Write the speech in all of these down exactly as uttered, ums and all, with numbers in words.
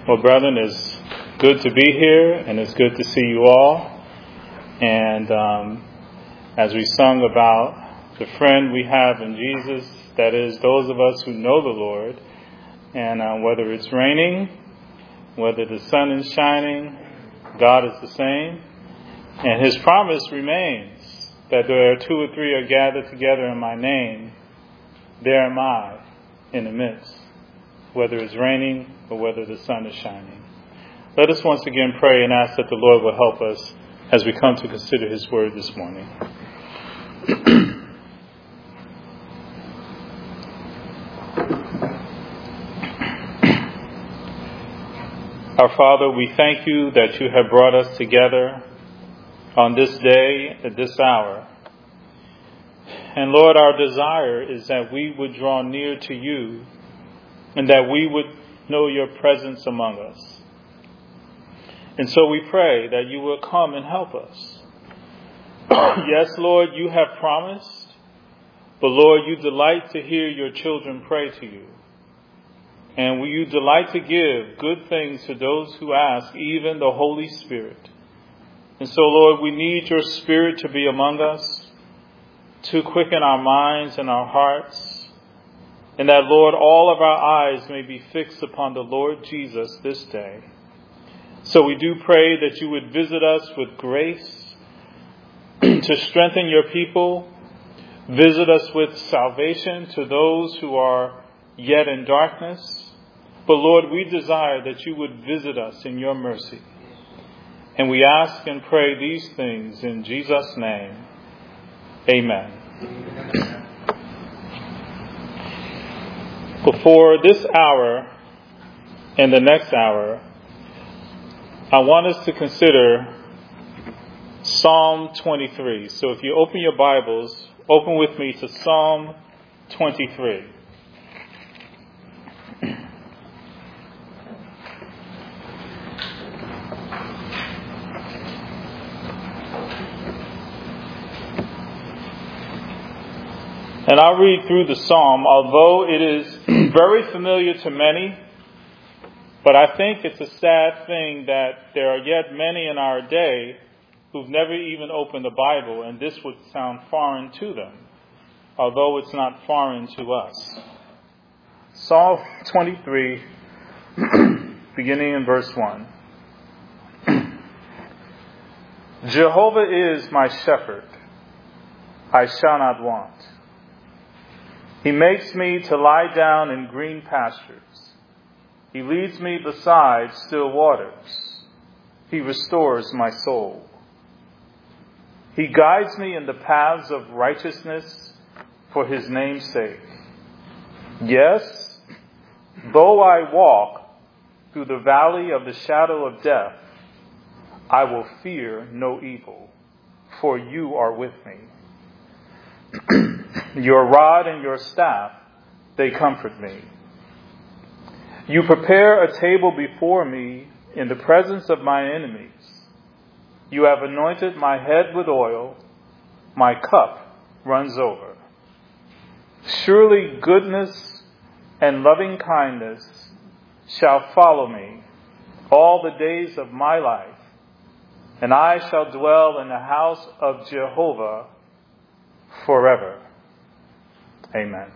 Well, brethren, it's good to be here, and it's good to see you all. And um, as we sung about the friend we have in Jesus, that is, those of us who know the Lord, and uh, whether it's raining, whether the sun is shining, God is the same. And His promise remains that there are two or three are gathered together in my name, there am I in the midst, whether it's raining or whether the sun is shining. Let us once again pray and ask that the Lord will help us as we come to consider His word this morning. Our Father, we thank you that you have brought us together on this day, at this hour. And Lord, our desire is that we would draw near to you and that we would know your presence among us. And so we pray that you will come and help us. Yes, Lord, you have promised, but Lord, you delight to hear your children pray to you. And you delight to give good things to those who ask, even the Holy Spirit. And so, Lord, we need your Spirit to be among us, to quicken our minds and our hearts, and that, Lord, all of our eyes may be fixed upon the Lord Jesus this day. So we do pray that you would visit us with grace to strengthen your people, visit us with salvation to those who are yet in darkness. But Lord, we desire that you would visit us in your mercy. And we ask and pray these things in Jesus' name. Amen. Before this hour and the next hour, I want us to consider Psalm twenty-three. So if you open your Bibles, open with me to Psalm twenty-three. And I'll read through the psalm, although it is very familiar to many, but I think it's a sad thing that there are yet many in our day who've never even opened the Bible, and this would sound foreign to them, although it's not foreign to us. Psalm twenty-three, beginning in verse one. Jehovah is my shepherd, I shall not want. He makes me to lie down in green pastures. He leads me beside still waters. He restores my soul. He guides me in the paths of righteousness for his name's sake. Yes, though I walk through the valley of the shadow of death, I will fear no evil, for you are with me. Your rod and your staff, they comfort me. You prepare a table before me in the presence of my enemies. You have anointed my head with oil. My cup runs over. Surely goodness and loving kindness shall follow me all the days of my life, and I shall dwell in the house of Jehovah forever. Amen.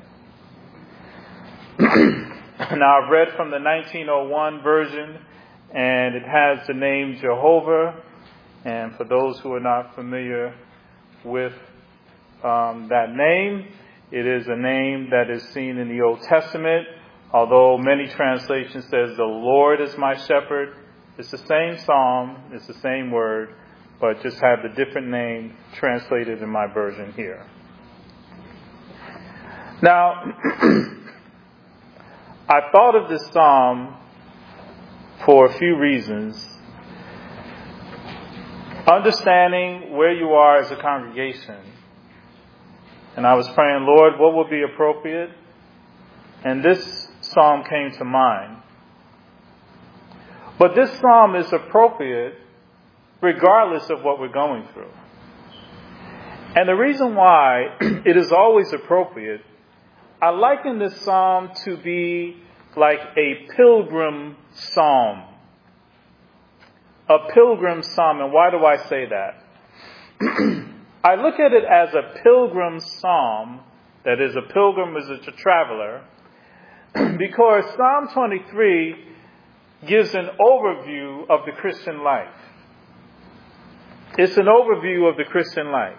Now I've read from the nineteen oh one version, and it has the name Jehovah. And for those who are not familiar with um, that name, it is a name that is seen in the Old Testament. Although many translations says the Lord is my shepherd, it's the same psalm, it's the same word, but just have the different name translated in my version here. Now, I thought of this psalm for a few reasons. Understanding where you are as a congregation. And I was praying, Lord, what would be appropriate? And this psalm came to mind. But this psalm is appropriate regardless of what we're going through. And the reason why it is always appropriate, I liken this psalm to be like a pilgrim psalm. A pilgrim psalm. And why do I say that? I look at it as a pilgrim psalm, that is, a pilgrim is a traveler, because Psalm twenty-three gives an overview of the Christian life. It's an overview of the Christian life.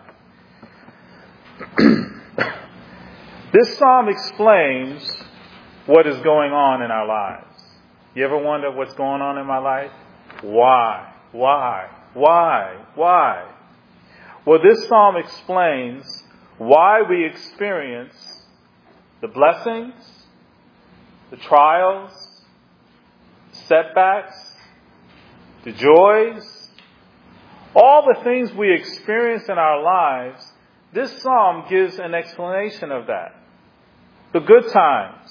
This psalm explains what is going on in our lives. You ever wonder what's going on in my life? Why? Why? Why? Why? Well, this psalm explains why we experience the blessings, the trials, setbacks, the joys, all the things we experience in our lives. This psalm gives an explanation of that. The good times,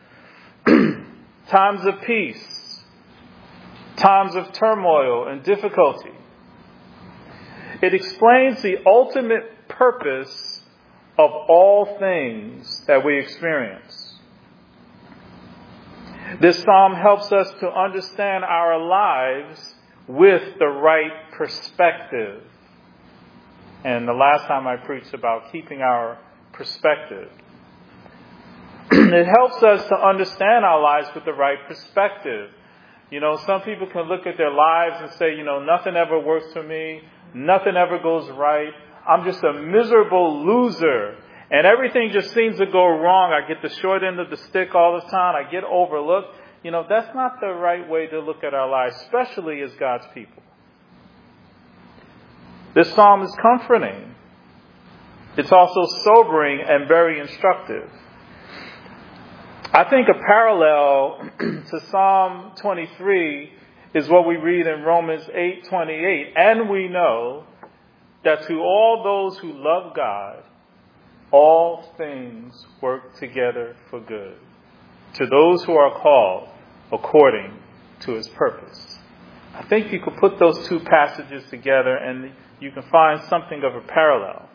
times of peace, times of turmoil and difficulty. It explains the ultimate purpose of all things that we experience. This psalm helps us to understand our lives with the right perspective. And the last time I preached about keeping our perspective. It helps us to understand our lives with the right perspective. You know, some people can look at their lives and say, you know, nothing ever works for me. Nothing ever goes right. I'm just a miserable loser. And everything just seems to go wrong. I get the short end of the stick all the time. I get overlooked. You know, that's not the right way to look at our lives, especially as God's people. This psalm is comforting. It's also sobering and very instructive. I think a parallel to Psalm twenty-three is what we read in Romans eight twenty-eight. And we know that to all those who love God, all things work together for good. To those who are called according to his purpose. I think you could put those two passages together and you can find something of a parallel.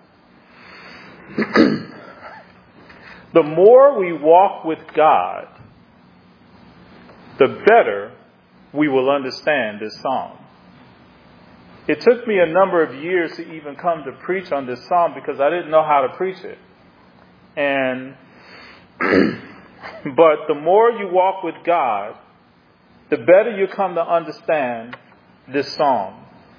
The more we walk with God, the better we will understand this psalm. It took me a number of years to even come to preach on this psalm because I didn't know how to preach it. And but the more you walk with God, the better you come to understand this psalm.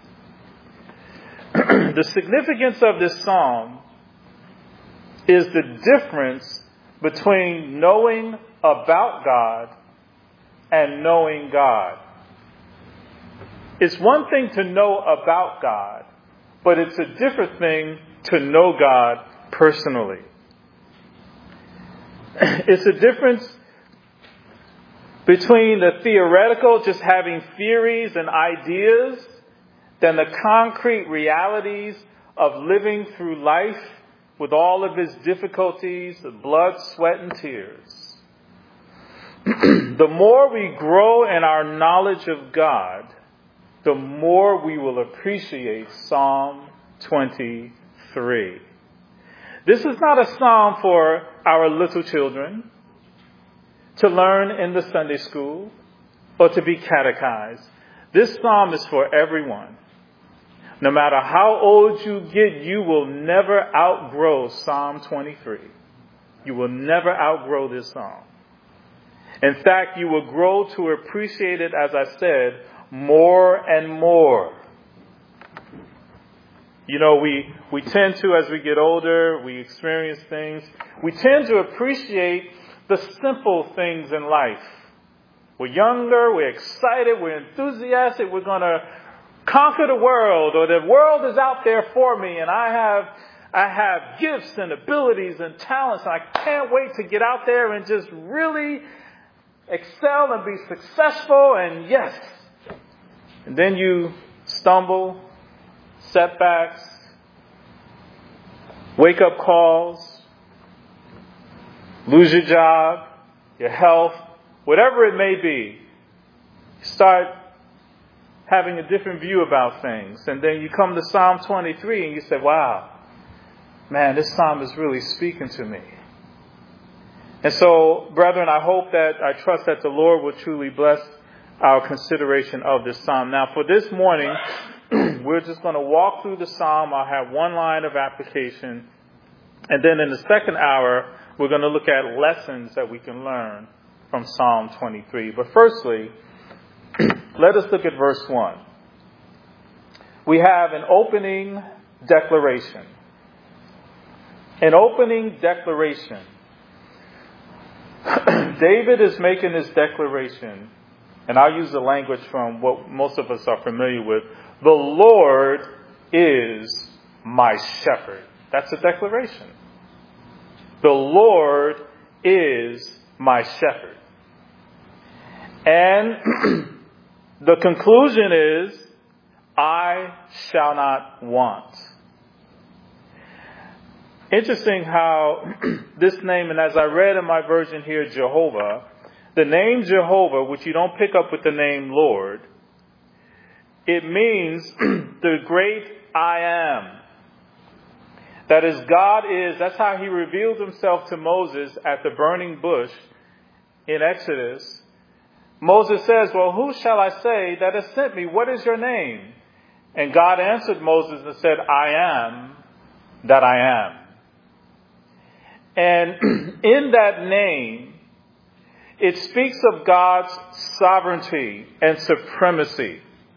The significance of this psalm is the difference between knowing about God and knowing God. It's one thing to know about God, but it's a different thing to know God personally. It's a difference between the theoretical, just having theories and ideas, than the concrete realities of living through life with all of its difficulties, the blood, sweat, and tears. The more we grow in our knowledge of God, the more we will appreciate Psalm twenty-three. This is not a psalm for our little children to learn in the Sunday school or to be catechized. This psalm is for everyone. No matter how old you get, you will never outgrow Psalm twenty-three. You will never outgrow this psalm. In fact, you will grow to appreciate it, as I said, more and more. You know, we, we tend to, as we get older, we experience things, we tend to appreciate the simple things in life. We're younger, we're excited, we're enthusiastic, we're going to conquer the world, or the world is out there for me, and I have I have gifts and abilities and talents, and I can't wait to get out there and just really excel and be successful, and yes. And then you stumble, setbacks, wake-up calls, lose your job, your health, whatever it may be. You start having a different view about things. And then you come to Psalm twenty-three and you say, wow, man, this psalm is really speaking to me. And so, brethren, I hope that, I trust that the Lord will truly bless our consideration of this psalm. Now, for this morning, we're just going to walk through the psalm. I'll have one line of application. And then in the second hour, we're going to look at lessons that we can learn from Psalm twenty-three. But firstly, let us look at verse one. We have an opening declaration. An opening declaration. David is making this declaration, and I'll use the language from what most of us are familiar with. The Lord is my shepherd. That's a declaration. The Lord is my shepherd. And the conclusion is, I shall not want. Interesting how this name, and as I read in my version here, Jehovah, the name Jehovah, which you don't pick up with the name Lord, it means the great I am. That is, God is, that's how he revealed himself to Moses at the burning bush in Exodus. Moses says, well, who shall I say that has sent me? What is your name? And God answered Moses and said, I am that I am. And in that name, it speaks of God's sovereignty and supremacy.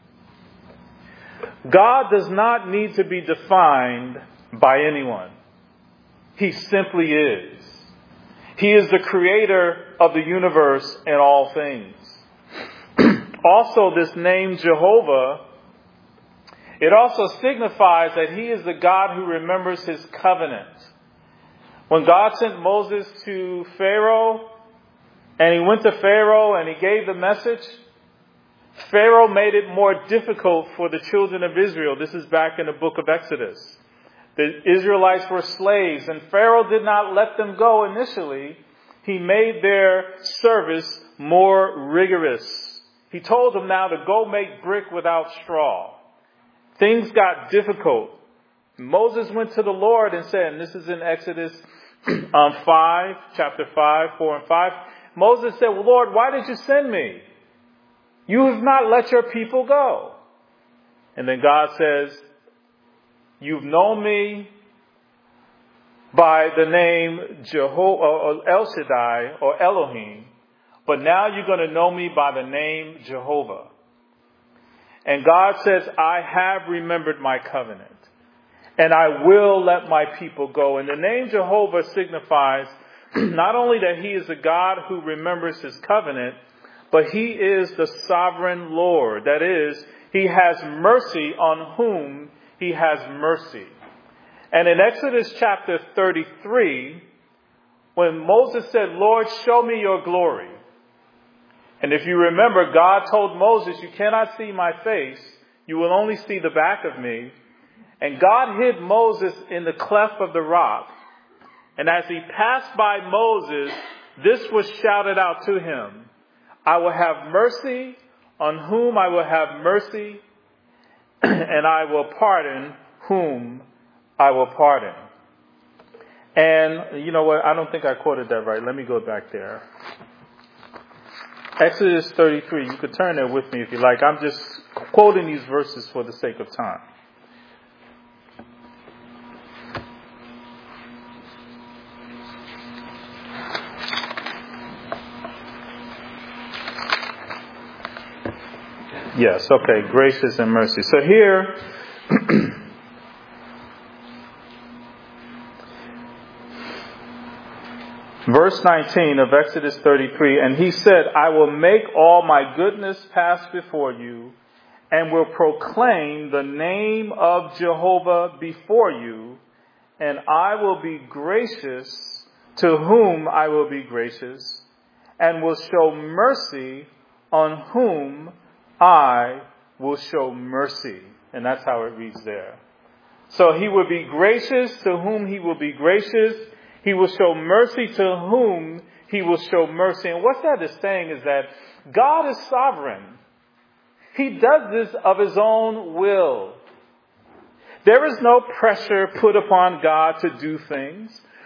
God does not need to be defined by anyone. He simply is. He is the creator of the universe and all things. Also, this name Jehovah, it also signifies that he is the God who remembers his covenant. When God sent Moses to Pharaoh, and he went to Pharaoh and he gave the message, Pharaoh made it more difficult for the children of Israel. This is back in the book of Exodus. The Israelites were slaves, and Pharaoh did not let them go initially. He made their service more rigorous. He told them now to go make brick without straw. Things got difficult. Moses went to the Lord and said, and this is in Exodus um, five, chapter five, four and five. Moses said, well, Lord, why did you send me? You have not let your people go. And then God says, you've known me by the name Jehovah or El Shaddai or Elohim, but now you're going to know me by the name Jehovah. And God says, I have remembered my covenant, and I will let my people go. And the name Jehovah signifies not only that he is a God who remembers his covenant, but he is the sovereign Lord. That is, he has mercy on whom he has mercy. And in Exodus chapter thirty-three, when Moses said, Lord, show me your glory. And if you remember, God told Moses, you cannot see my face. You will only see the back of me. And God hid Moses in the cleft of the rock. And as he passed by Moses, this was shouted out to him. I will have mercy on whom I will have mercy, and I will pardon whom I will pardon. And you know what? I don't think I quoted that right. Let me go back there. Exodus thirty-three. You could turn there with me if you like. I'm just quoting these verses for the sake of time. Yes, okay, gracious and mercy. So here, verse nineteen of Exodus thirty-three, and he said, I will make all my goodness pass before you, and will proclaim the name of Jehovah before you, and I will be gracious to whom I will be gracious, and will show mercy on whom I will show mercy. And that's how it reads there. So he will be gracious to whom he will be gracious. He will show mercy to whom he will show mercy. And what that is saying is that God is sovereign. He does this of his own will. There is no pressure put upon God to do things.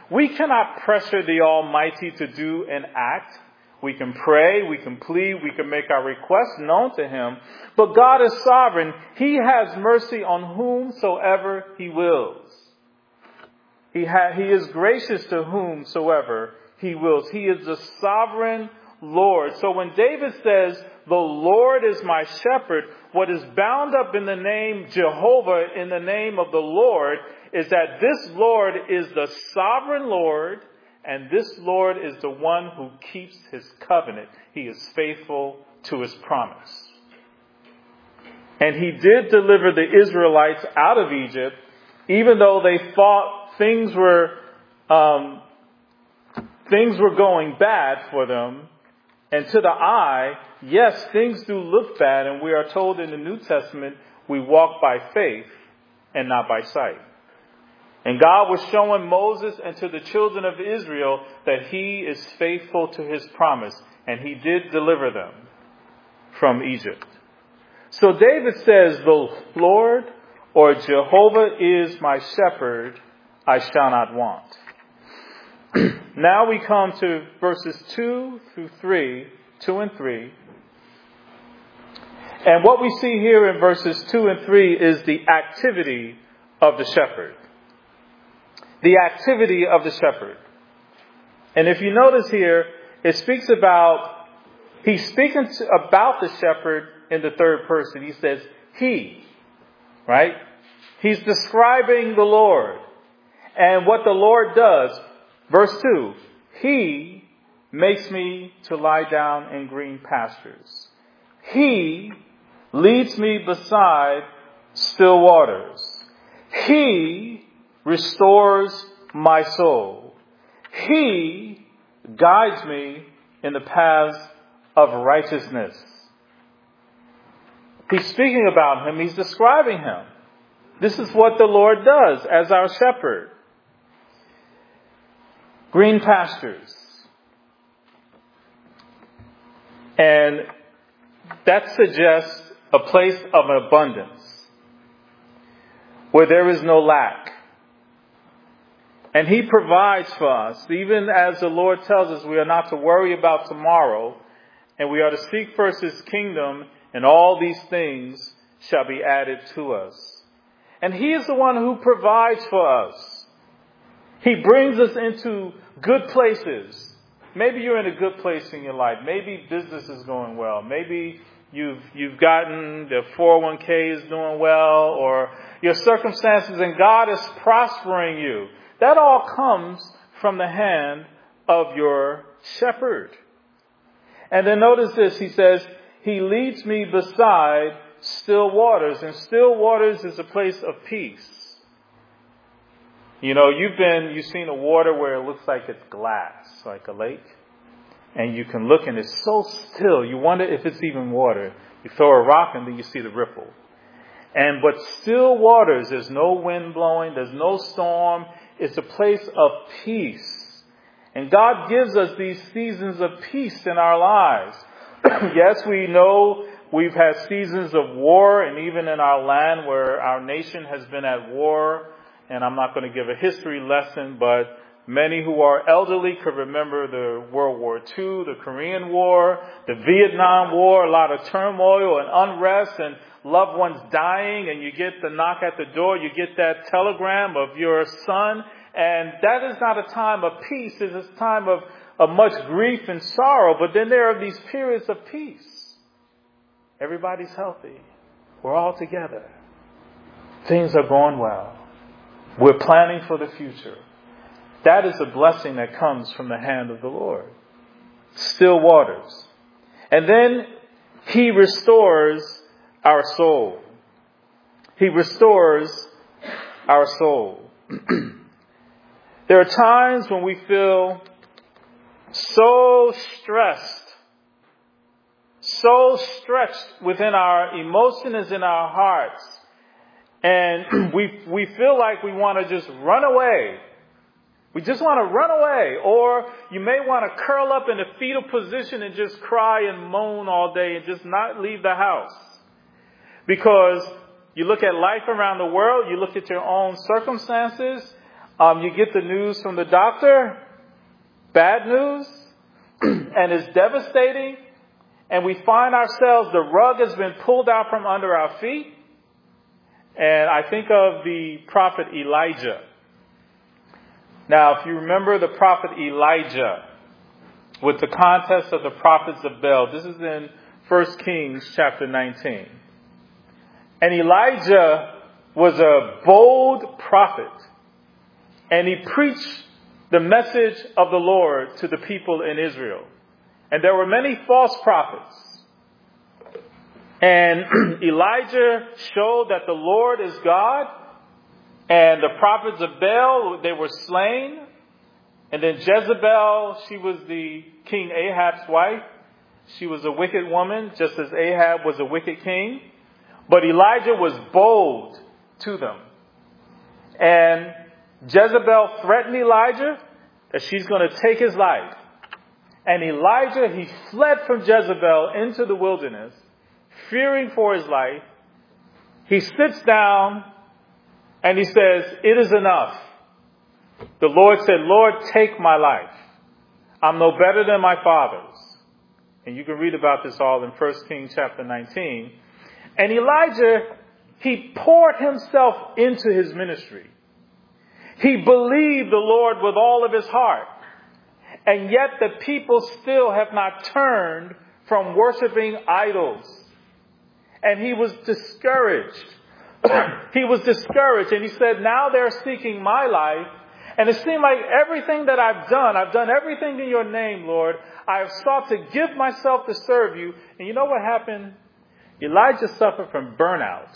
We cannot pressure the Almighty to do an act. We can pray, we can plead, we can make our requests known to Him. But God is sovereign. He has mercy on whomsoever He wills. He, ha- he is gracious to whomsoever He wills. He is the sovereign Lord. So when David says, the Lord is my shepherd, what is bound up in the name Jehovah, in the name of the Lord, is that this Lord is the sovereign Lord, and this Lord is the one who keeps His covenant. He is faithful to His promise. And He did deliver the Israelites out of Egypt, even though they thought things were um, things were going bad for them. And to the eye, yes, things do look bad, and we are told in the New Testament, we walk by faith and not by sight. And God was showing Moses and to the children of Israel that He is faithful to His promise, and He did deliver them from Egypt. So David says, the Lord or Jehovah is my shepherd, I shall not want. Now we come to verses two through three, two and three. And what we see here in verses two and three is the activity of the shepherd. The activity of the shepherd. And if you notice here, it speaks about, he's speaking to, about the shepherd in the third person. He says, he, right? He's describing the Lord and what the Lord does. Verse two, He makes me to lie down in green pastures. He leads me beside still waters. He restores my soul. He guides me in the paths of righteousness. He's speaking about Him. He's describing Him. This is what the Lord does as our shepherd. Green pastures. And that suggests a place of abundance where there is no lack. And He provides for us, even as the Lord tells us we are not to worry about tomorrow, and we are to seek first His kingdom, and all these things shall be added to us. And He is the one who provides for us. He brings us into good places. Maybe you're in a good place in your life. Maybe business is going well. Maybe you've you've gotten the four oh one k is doing well, or your circumstances and God is prospering you. That all comes from the hand of your shepherd. And then notice this. He says, He leads me beside still waters. And still waters is a place of peace. You know, you've been, you've seen a water where it looks like it's glass, like a lake. And you can look and it's so still. You wonder if it's even water. You throw a rock and then you see the ripple. And but still waters, there's no wind blowing, there's no storm. It's a place of peace. And God gives us these seasons of peace in our lives. Yes, we know we've had seasons of war, and even in our land where our nation has been at war. And I'm not going to give a history lesson, but many who are elderly could remember the World War Two, the Korean War, the Vietnam War, a lot of turmoil and unrest and loved ones dying, and you get the knock at the door, you get that telegram of your son, and that is not a time of peace. It is a time of, of much grief and sorrow, but then there are these periods of peace. Everybody's healthy. We're all together. Things are going well. We're planning for the future. That is a blessing that comes from the hand of the Lord. Still waters. And then He restores our soul. He restores our soul. There are times when we feel so stressed, so stretched within our emotions in our hearts. And we we feel like we want to just run away. We just want to run away. Or you may want to curl up in a fetal position and just cry and moan all day and just not leave the house. Because you look at life around the world, you look at your own circumstances, Um, you get the news from the doctor, bad news, and it's devastating. And we find ourselves, the rug has been pulled out from under our feet. And I think of the prophet Elijah. Now, if you remember the prophet Elijah with the contest of the prophets of Baal, this is in First Kings chapter nineteen. And Elijah was a bold prophet. And he preached the message of the Lord to the people in Israel. And there were many false prophets. And Elijah showed that the Lord is God. And the prophets of Baal, they were slain. And then Jezebel, she was the King Ahab's wife. She was a wicked woman, just as Ahab was a wicked king. But Elijah was bold to them. And Jezebel threatened Elijah that she's going to take his life. And Elijah, he fled from Jezebel into the wilderness, fearing for his life. He sits down and he says, "It is enough." The Lord said, "Lord, take my life. I'm no better than my fathers." And you can read about this all in First Kings chapter nineteen. And Elijah, he poured himself into his ministry. He believed the Lord with all of his heart. And yet the people still have not turned from worshiping idols. And he was discouraged. He was discouraged. And he said, now they're seeking my life. And it seemed like everything that I've done, I've done everything in your name, Lord. I have sought to give myself to serve you. And you know what happened? Elijah suffered from burnout.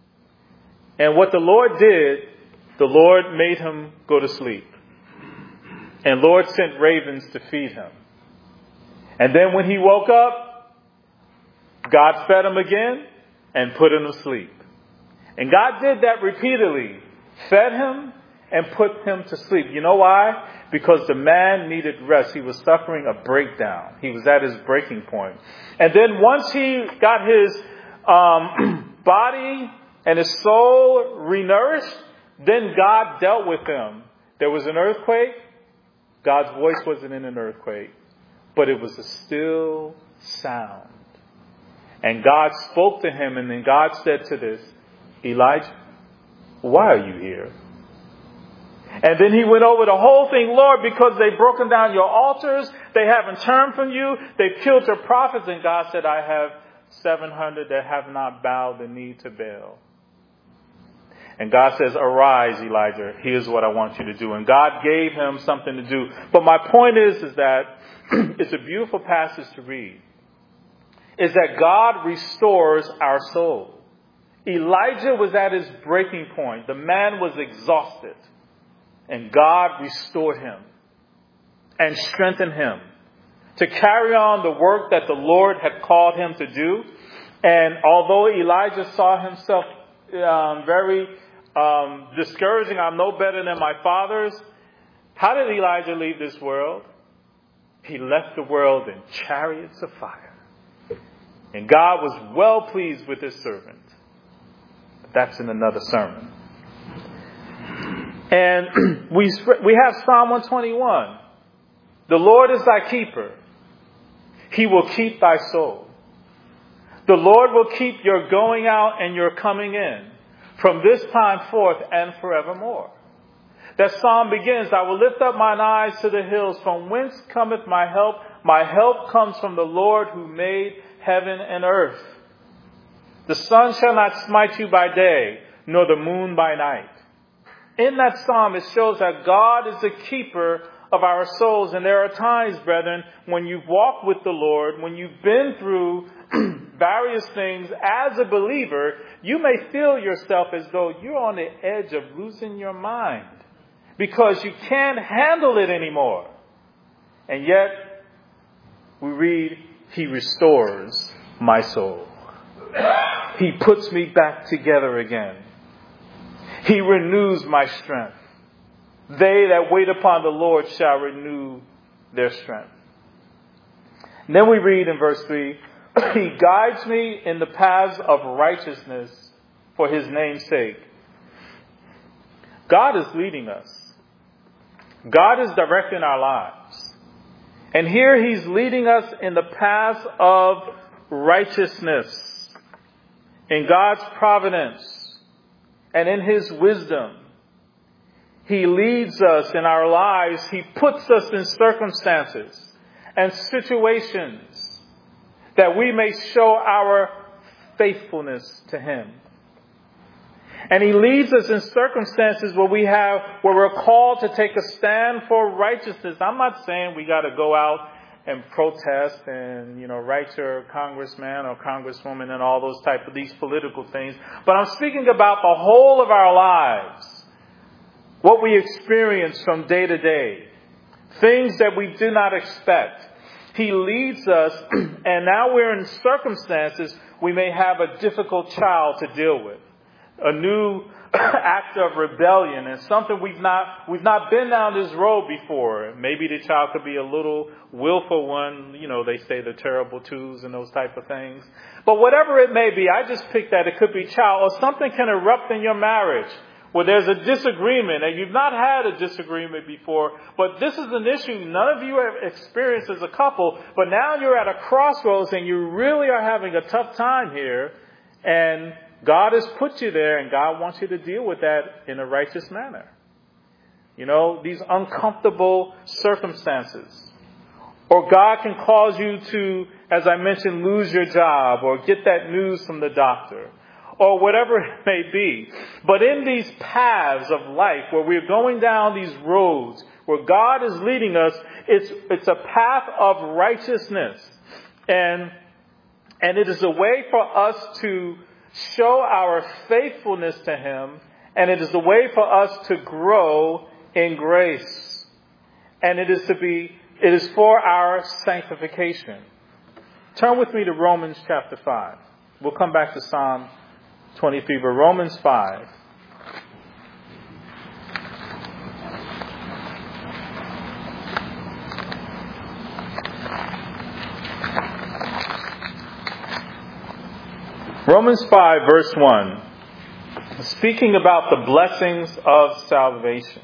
And what the Lord did, the Lord made him go to sleep. And Lord sent ravens to feed him. And then when he woke up, God fed him again and put him to sleep. And God did that repeatedly. Fed him and put him to sleep. You know why? Because the man needed rest. He was suffering a breakdown. He was at his breaking point. And then once he got his um, body and his soul renourished, then God dealt with him. There was an earthquake. God's voice wasn't in an earthquake, but it was a still sound. And God spoke to him, and then God said to this, Elijah, why are you here? And then he went over the whole thing, Lord, because they've broken down your altars, they haven't turned from you, they've killed your prophets, and God said, I have seven hundred that have not bowed the knee to Baal. And God says, arise, Elijah, here's what I want you to do. And God gave him something to do. But my point is, is that it's a beautiful passage to read. Is that God restores our soul. Elijah was at his breaking point. The man was exhausted. And God restored him and strengthened him to carry on the work that the Lord had called him to do. And although Elijah saw himself um, very um, discouraging, I'm no better than my fathers, how did Elijah leave this world? He left the world in chariots of fire. And God was well pleased with his servant. But that's in another sermon. And we we have Psalm one twenty-one. The Lord is thy keeper. He will keep thy soul. The Lord will keep your going out and your coming in from this time forth and forevermore. That psalm begins, I will lift up mine eyes to the hills, from whence cometh my help. My help comes from the Lord who made heaven and earth. The sun shall not smite you by day, nor the moon by night. In that psalm, it shows that God is the keeper of our souls. And there are times, brethren, when you've walked with the Lord, when you've been through various things as a believer, you may feel yourself as though you're on the edge of losing your mind because you can't handle it anymore. And yet, we read, He restores my soul. He puts me back together again. He renews my strength. They that wait upon the Lord shall renew their strength. And then we read in verse three, He guides me in the paths of righteousness for His name's sake. God is leading us. God is directing our lives. And here he's leading us in the path of righteousness. In God's providence and in his wisdom, he leads us in our lives. He puts us in circumstances and situations that we may show our faithfulness to him. And he leads us in circumstances where we have, where we're called to take a stand for righteousness. I'm not saying we got to go out and protest and, you know, write your congressman or congresswoman and all those type of these political things. But I'm speaking about the whole of our lives. What we experience from day to day. Things that we do not expect. He leads us, and now we're in circumstances we may have a difficult child to deal with. A new act of rebellion and something we've not we've not been down this road before. Maybe the child could be a little willful one. You know, they say the terrible twos and those type of things. But whatever it may be, I just picked that. It could be child, or something can erupt in your marriage where there's a disagreement, and you've not had a disagreement before, but this is an issue none of you have experienced as a couple, but now you're at a crossroads and you really are having a tough time here, and God has put you there, and God wants you to deal with that in a righteous manner. You know, these uncomfortable circumstances. Or God can cause you to, as I mentioned, lose your job or get that news from the doctor or whatever it may be. But in these paths of life where we're going down these roads, where God is leading us, it's it's a path of righteousness. And, and it is a way for us to show our faithfulness to him, and it is a way for us to grow in grace. And it is to be, it is for our sanctification. Turn with me to Romans chapter five. We'll come back to Psalm twenty-three, but Romans five. Romans five, verse one, speaking about the blessings of salvation.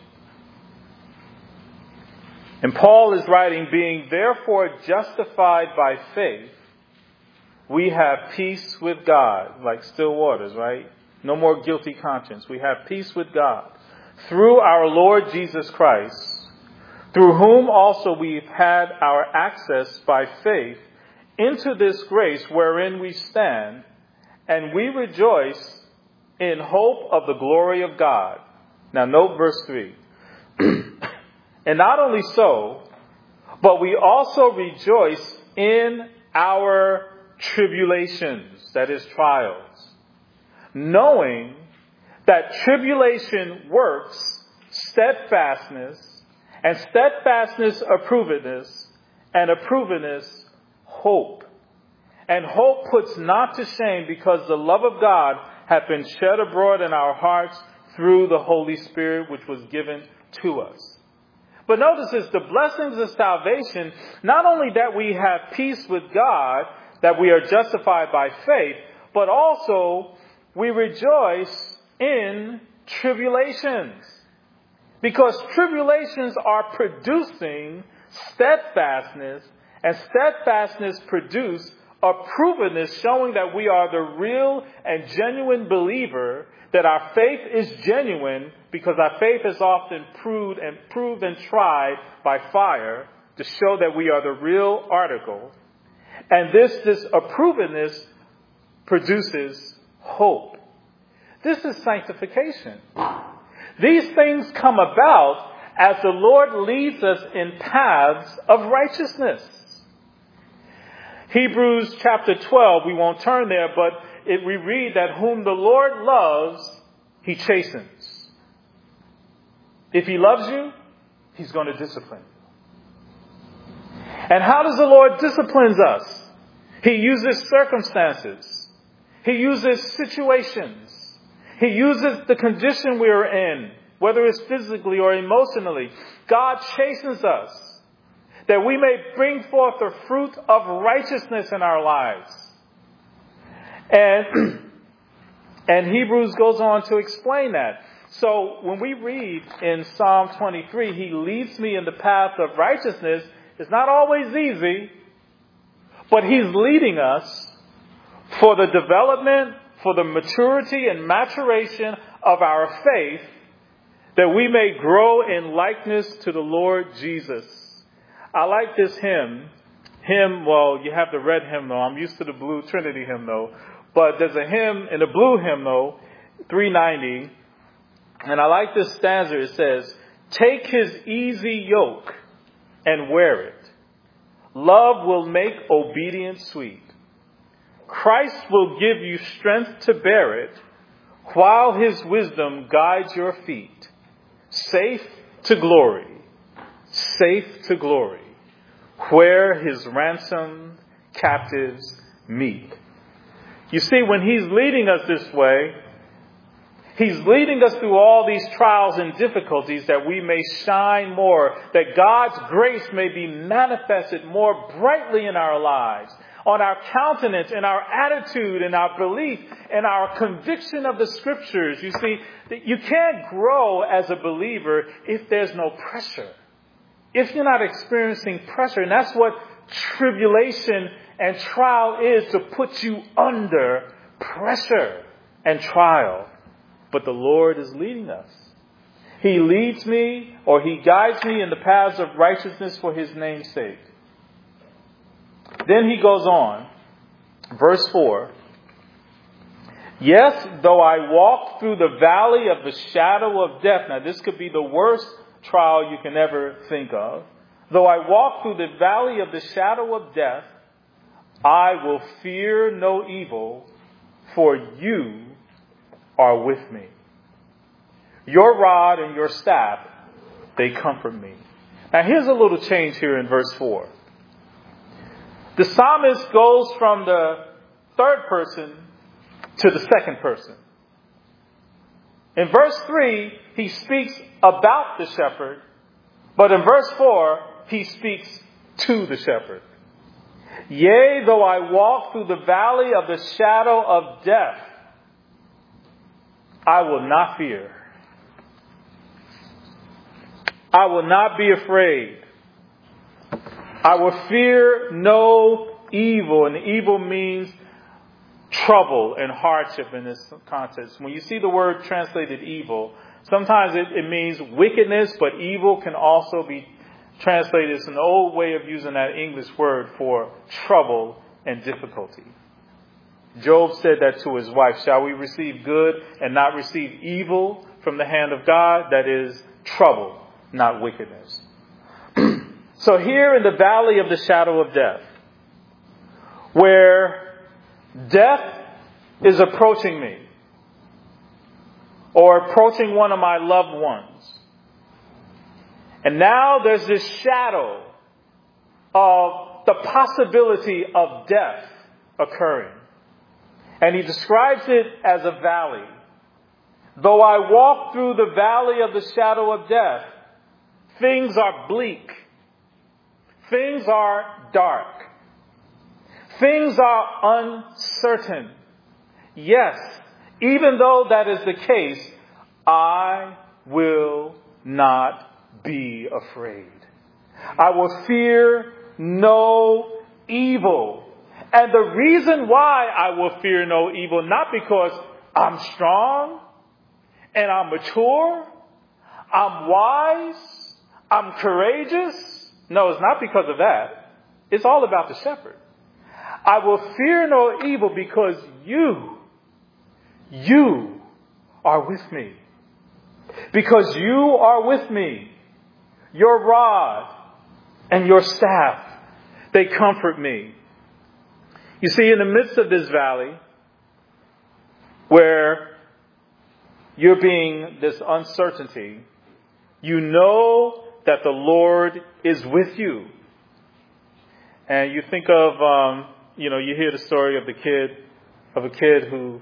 And Paul is writing, being therefore justified by faith, we have peace with God, like still waters, right? No more guilty conscience. We have peace with God through our Lord Jesus Christ, through whom also we've had our access by faith into this grace wherein we stand, and we rejoice in hope of the glory of God. Now note verse three. And not only so, but we also rejoice in our tribulations, that is trials, knowing that tribulation works steadfastness, and steadfastness approvedness, and approvedness hope. And hope puts not to shame, because the love of God hath been shed abroad in our hearts through the Holy Spirit, which was given to us. But notice this, the blessings of salvation, not only that we have peace with God, that we are justified by faith, but also we rejoice in tribulations. Because tribulations are producing steadfastness, and steadfastness produce approvenness, showing that we are the real and genuine believer, that our faith is genuine, because our faith is often proved and proved and tried by fire to show that we are the real article. And this, this approvenness produces hope. This is sanctification. These things come about as the Lord leads us in paths of righteousness. Hebrews chapter twelve, we won't turn there, but it, we read that whom the Lord loves, he chastens. If he loves you, he's going to discipline you. And how does the Lord discipline us? He uses circumstances. He uses situations. He uses the condition we are in, whether it's physically or emotionally. God chastens us, that we may bring forth the fruit of righteousness in our lives. And, and Hebrews goes on to explain that. So when we read in Psalm twenty-three, he leads me in the path of righteousness, it's not always easy, but he's leading us for the development, for the maturity and maturation of our faith, that we may grow in likeness to the Lord Jesus. I like this hymn. Hymn, well, you have the red hymnal. I'm used to the blue Trinity hymnal. But there's a hymn in the blue hymnal, three ninety. And I like this stanza. It says, "Take his easy yoke and wear it. Love will make obedience sweet. Christ will give you strength to bear it, while his wisdom guides your feet. Safe to glory, safe to glory, where his ransomed captives meet." You see, when he's leading us this way, he's leading us through all these trials and difficulties that we may shine more, that God's grace may be manifested more brightly in our lives, on our countenance, in our attitude, in our belief, in our conviction of the scriptures. You see, you can't grow as a believer if there's no pressure. If you're not experiencing pressure, and that's what tribulation and trial is, to put you under pressure and trial. But the Lord is leading us. He leads me, or he guides me in the paths of righteousness for his name's sake. Then he goes on, verse four. "Yes, though I walk through the valley of the shadow of death." Now, this could be the worst trial you can ever think of. "Though I walk through the valley of the shadow of death, I will fear no evil, for you are with me. Your rod and your staff, they comfort me." Now, here's a little change here in verse four. The psalmist goes from the third person to the second person. In verse three, he speaks about the shepherd, but in verse four, he speaks to the shepherd. "Yea, though I walk through the valley of the shadow of death, I will not fear. I will not be afraid. I will fear no evil." And evil means trouble and hardship in this context. When you see the word translated evil, sometimes it, it means wickedness, but evil can also be translated. It's an old way of using that English word for trouble and difficulty. Job said that to his wife, "Shall we receive good and not receive evil from the hand of God?" That is trouble, not wickedness. So here in the valley of the shadow of death, where death is approaching me, or approaching one of my loved ones, and now there's this shadow of the possibility of death occurring. And he describes it as a valley. "Though I walk through the valley of the shadow of death," things are bleak. Things are dark. Things are uncertain. Yes, even though that is the case, I will not be afraid. I will fear no evil. And the reason why I will fear no evil, not because I'm strong and I'm mature, I'm wise, I'm courageous. No, it's not because of that. It's all about the shepherd. I will fear no evil because you, you are with me. Because you are with me. Your rod and your staff, they comfort me. You see, in the midst of this valley, where you're being this uncertainty, you know that the Lord is with you. And you think of, um, you know, you hear the story of the kid, of a kid who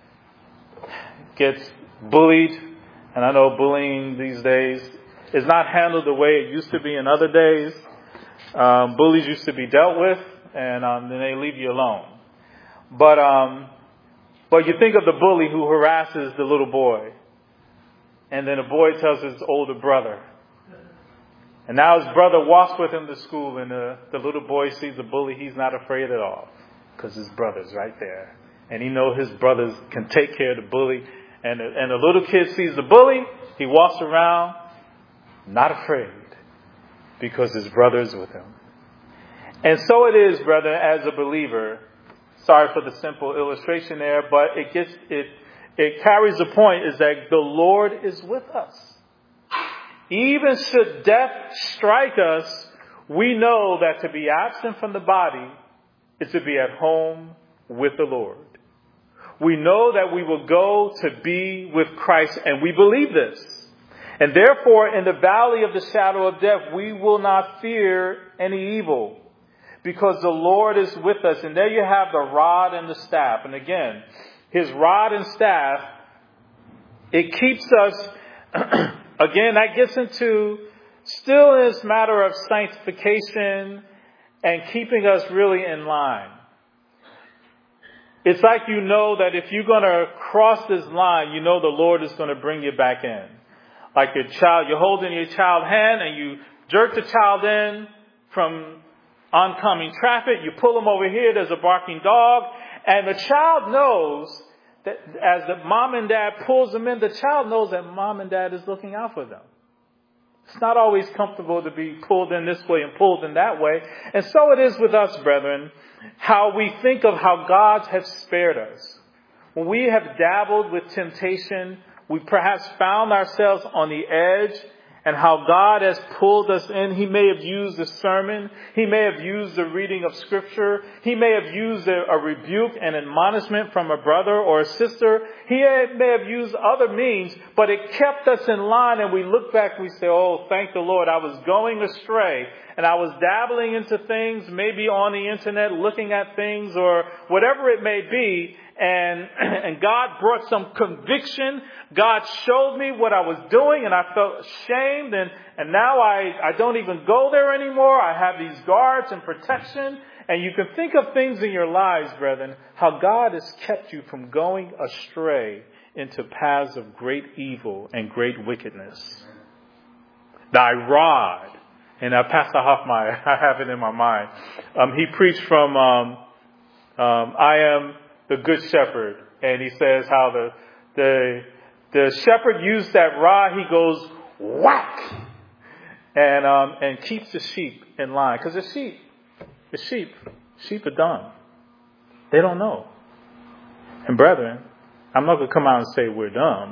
gets bullied. And I know bullying these days is not handled the way it used to be in other days. Um, bullies used to be dealt with, and um, then they leave you alone. But um, but you think of the bully who harasses the little boy. And then a boy tells his older brother. And now his brother walks with him to school, and the, the little boy sees the bully. He's not afraid at all because his brother's right there. And he knows his brothers can take care of the bully. And the, and the little kid sees the bully. He walks around not afraid because his brother's with him. And so it is, brother, as a believer. Sorry for the simple illustration there, but it gets it it carries the point is that the Lord is with us. Even should death strike us, we know that to be absent from the body is to be at home with the Lord. We know that we will go to be with Christ, and we believe this. And therefore, in the valley of the shadow of death, we will not fear any evil, because the Lord is with us. And there you have the rod and the staff. And again, his rod and staff, it keeps us, again, that gets into still in this matter of sanctification and keeping us really in line. It's like you know that if you're going to cross this line, you know the Lord is going to bring you back in. Like your child, you're holding your child's hand and you jerk the child in from oncoming traffic. You pull them over here. There's a barking dog. And the child knows that as the mom and dad pulls them in, the child knows that mom and dad is looking out for them. It's not always comfortable to be pulled in this way and pulled in that way. And so it is with us, brethren, how we think of how God has spared us. When we have dabbled with temptation, we perhaps found ourselves on the edge, and how God has pulled us in. He may have used a sermon. He may have used the reading of Scripture. He may have used a, a rebuke and admonishment from a brother or a sister. He may have used other means, but it kept us in line, and we look back and we say, oh, thank the Lord, I was going astray, and I was dabbling into things, maybe on the internet, looking at things or whatever it may be, and and God brought some conviction. God showed me what I was doing, and I felt ashamed, and, and now I, I don't even go there anymore. I have these guards and protection. And you can think of things in your lives, brethren, how God has kept you from going astray into paths of great evil and great wickedness. Thy rod, and uh, Pastor Hoffmeyer, I have it in my mind. Um, he preached from um, um, I Am the Good Shepherd, and he says how the the the shepherd used that rod. He goes whack, and um, and keeps the sheep in line, because the sheep, the sheep, sheep are dumb. They don't know. And brethren, I'm not going to come out and say we're dumb,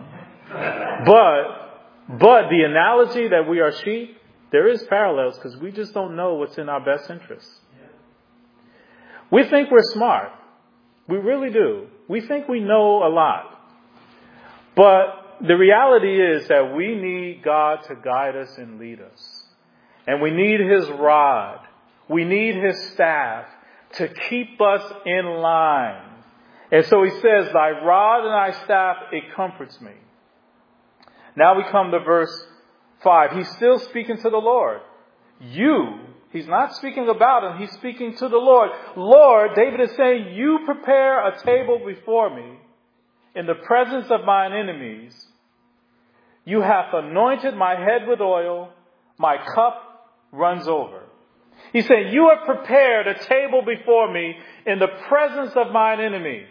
but but the analogy that we are sheep, there is parallels, because we just don't know what's in our best interests. We think we're smart. We really do. We think we know a lot. But the reality is that we need God to guide us and lead us. And we need His rod. We need His staff to keep us in line. And so He says, thy rod and thy staff, it comforts me. Now we come to verse five. He's still speaking to the Lord. You, he's not speaking about him, he's speaking to the Lord. Lord, David is saying, you prepare a table before me in the presence of mine enemies. You have anointed my head with oil, my cup runs over. He said, you have prepared a table before me in the presence of mine enemies.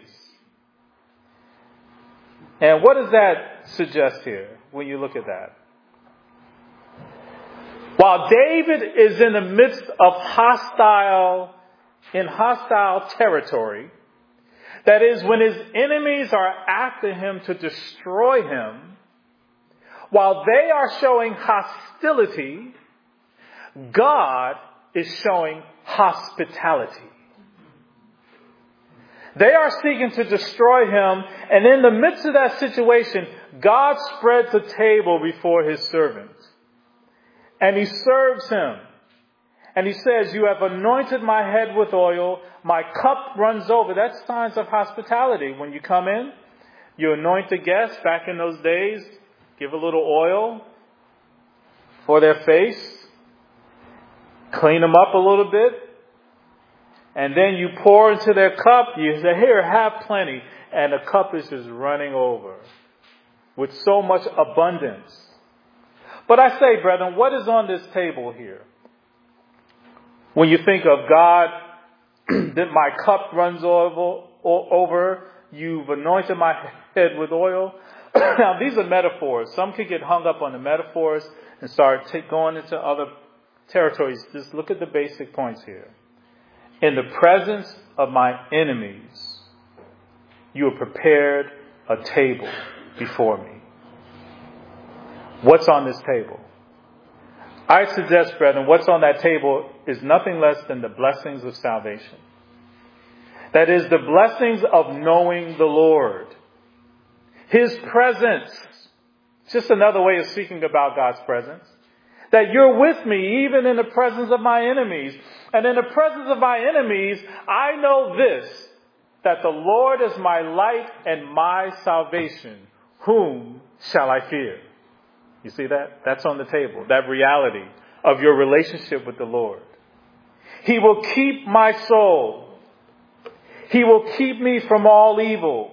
And what does that suggest here when you look at that? While David is in the midst of hostile, in hostile territory, that is, when his enemies are after him to destroy him, while they are showing hostility, God is showing hospitality. They are seeking to destroy him, and in the midst of that situation, God spreads a table before his servant. And he serves him. And he says, you have anointed my head with oil. My cup runs over. That's signs of hospitality. When you come in, you anoint the guests. Back in those days, give a little oil for their face. Clean them up a little bit. And then you pour into their cup. You say, here, have plenty. And the cup is just running over. with so much abundance. But I say, brethren, what is on this table here? When you think of God, that my cup runs over, over, you've anointed my head with oil. Now, these are metaphors. Some could get hung up on the metaphors and start t- going into other territories. Just look at the basic points here. In the presence of my enemies, you have prepared a table before me. What's on this table? I suggest, brethren, what's on that table is nothing less than the blessings of salvation. That is, the blessings of knowing the Lord. His presence. Just another way of speaking about God's presence. That you're with me even in the presence of my enemies. And in the presence of my enemies, I know this, that the Lord is my light and my salvation. Whom shall I fear? You see that? That's on the table. That reality of your relationship with the Lord. He will keep my soul. He will keep me from all evil.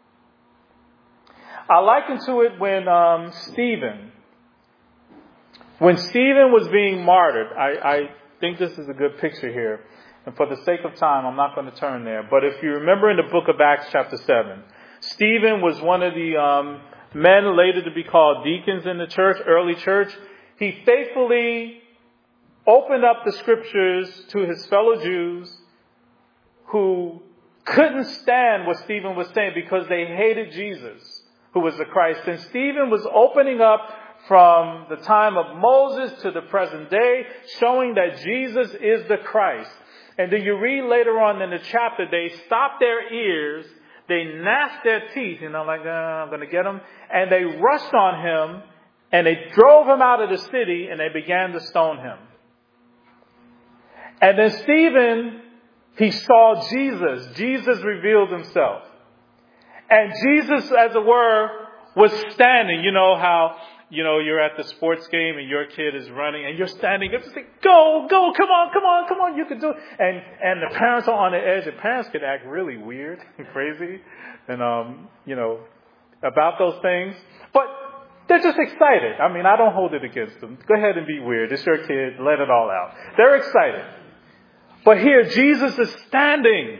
I liken to it when um, Stephen, when Stephen was being martyred. I, I think this is a good picture here. And for the sake of time, I'm not going to turn there. But if you remember in the book of Acts chapter seven, Stephen was one of the um, men later to be called deacons in the church, early church. He faithfully opened up the scriptures to his fellow Jews who couldn't stand what Stephen was saying because they hated Jesus, who was the Christ. And Stephen was opening up from the time of Moses to the present day, showing that Jesus is the Christ. And then you read later on in the chapter, they stopped their ears, they gnashed their teeth, you know, like, uh, I'm going to get him. And they rushed on him, and they drove him out of the city, and they began to stone him. And then Stephen, he saw Jesus. Jesus revealed himself. And Jesus, as it were, was standing. You know how, you know, you're at the sports game and your kid is running and you're standing up to say, go, go, come on, come on, come on, you can do it. And, and the parents are on the edge. The parents could act really weird and crazy and, um, you know, about those things. But they're just excited. I mean, I don't hold it against them. Go ahead and be weird. It's your kid. Let it all out. They're excited. But here, Jesus is standing.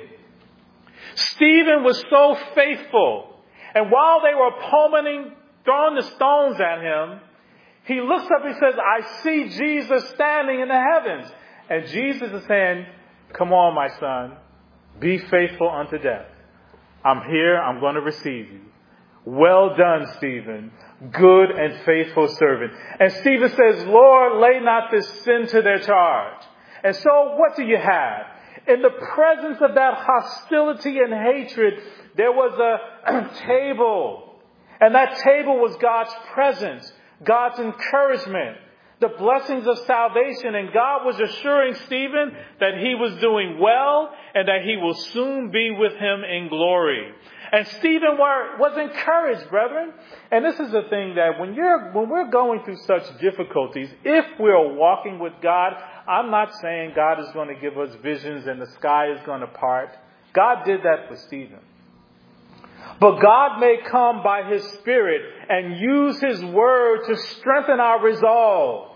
Stephen was so faithful. And while they were pummeling, throwing the stones at him, he looks up and says, I see Jesus standing in the heavens. And Jesus is saying, come on, my son, be faithful unto death. I'm here. I'm going to receive you. Well done, Stephen, good and faithful servant. And Stephen says, Lord, lay not this sin to their charge. And so what do you have? In the presence of that hostility and hatred, there was a table. And that table was God's presence, God's encouragement, the blessings of salvation. And God was assuring Stephen that he was doing well and that he will soon be with him in glory. And Stephen were, was encouraged, brethren. And this is the thing that when you're when we're going through such difficulties, if we're walking with God, I'm not saying God is going to give us visions and the sky is going to part. God did that for Stephen. But God may come by His Spirit and use His word to strengthen our resolve.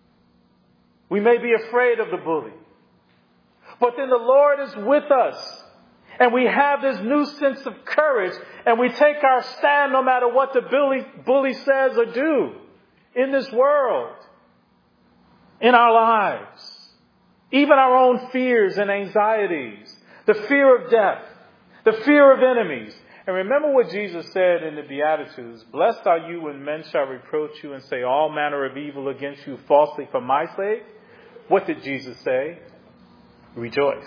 We may be afraid of the bully, but then the Lord is with us. And we have this new sense of courage, and we take our stand no matter what the bully, bully says or do in this world, in our lives, even our own fears and anxieties, the fear of death, the fear of enemies. And remember what Jesus said in the Beatitudes, blessed are you when men shall reproach you and say all manner of evil against you falsely for my sake. What did Jesus say? Rejoice.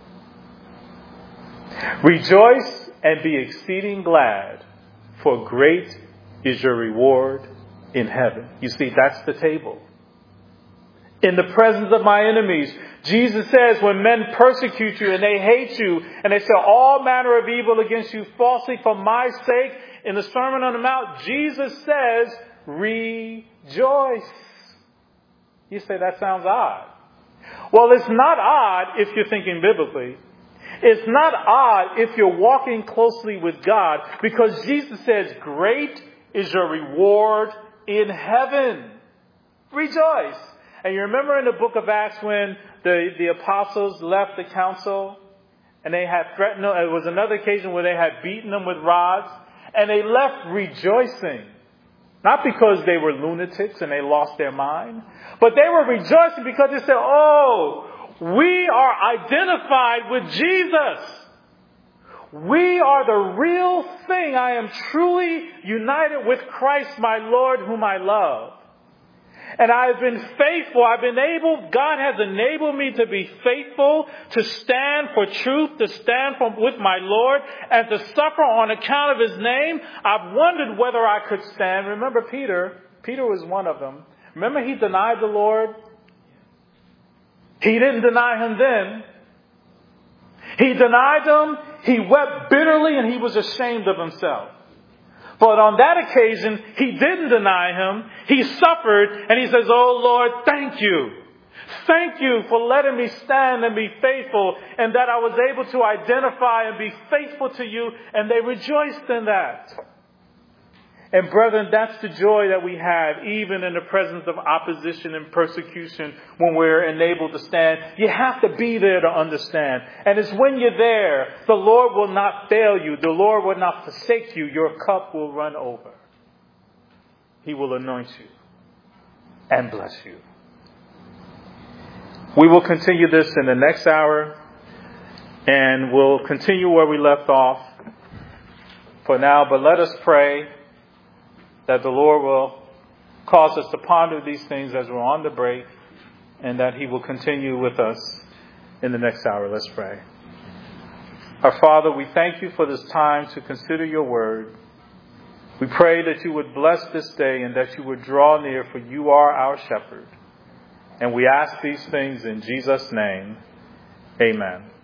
Rejoice and be exceeding glad, for great is your reward in heaven. You see, that's the table. In the presence of my enemies, Jesus says, when men persecute you and they hate you and they say all manner of evil against you falsely for my sake, in the Sermon on the Mount, Jesus says, rejoice. You say, that sounds odd. Well, it's not odd if you're thinking biblically. It's not odd if you're walking closely with God, because Jesus says, great is your reward in heaven. Rejoice. And you remember in the book of Acts when the, the apostles left the council and they had threatened them. It was another occasion where they had beaten them with rods and they left rejoicing. Not because they were lunatics and they lost their mind, but they were rejoicing because they said, oh, we are identified with Jesus. We are the real thing. I am truly united with Christ, my Lord, whom I love. And I've been faithful. I've been able, God has enabled me to be faithful, to stand for truth, to stand for, with my Lord, and to suffer on account of His name. I've wondered whether I could stand. Remember Peter? Peter was one of them. Remember he denied the Lord? He didn't deny Him then. He denied Him. He wept bitterly and he was ashamed of himself. But on that occasion, he didn't deny Him. He suffered and he says, oh Lord, thank you. Thank you for letting me stand and be faithful and that I was able to identify and be faithful to you. And they rejoiced in that. And brethren, that's the joy that we have even in the presence of opposition and persecution when we're enabled to stand. You have to be there to understand. And it's when you're there, the Lord will not fail you. The Lord will not forsake you. Your cup will run over. He will anoint you and bless you. We will continue this in the next hour and we'll continue where we left off for now. But let us pray that the Lord will cause us to ponder these things as we're on the break and that He will continue with us in the next hour. Let's pray. Our Father, we thank You for this time to consider Your word. We pray that You would bless this day and that You would draw near, for You are our shepherd. And we ask these things in Jesus' name. Amen.